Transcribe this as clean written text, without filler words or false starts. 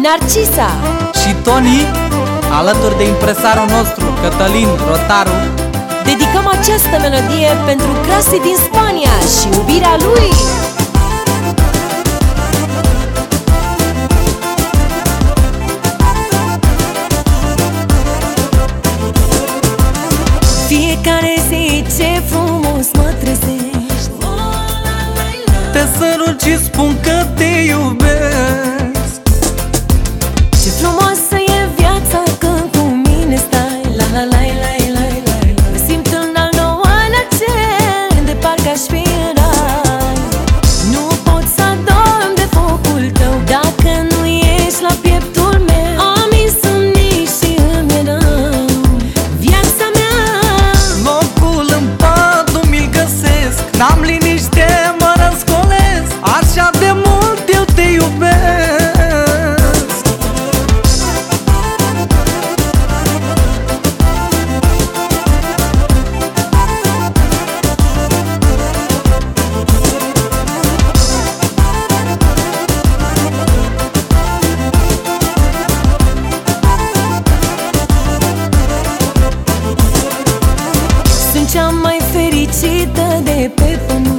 Narcisa și Tony, alături de impresarul nostru, Cătălin Rotaru, dedicăm această melodie pentru Crasi din Spania și iubirea lui. Fiecare zi ce frumos mă trezești, te sărut și spun că te iubesc. Ce frumoasă e viața când cu mine stai. La la la la la la. Mă simt în al nouălea cer, de parcă aș fi în rai. Nu pot să adorm de focul tău dacă nu ești la pieptul meu. Am insomnii și îmi e rău. Viața mea, Locul în pat nu mi-l găsesc, n-am liniște, mă răscolesc. Așa de mult eu te iubesc. sunt cea mai fericită de pe pământ.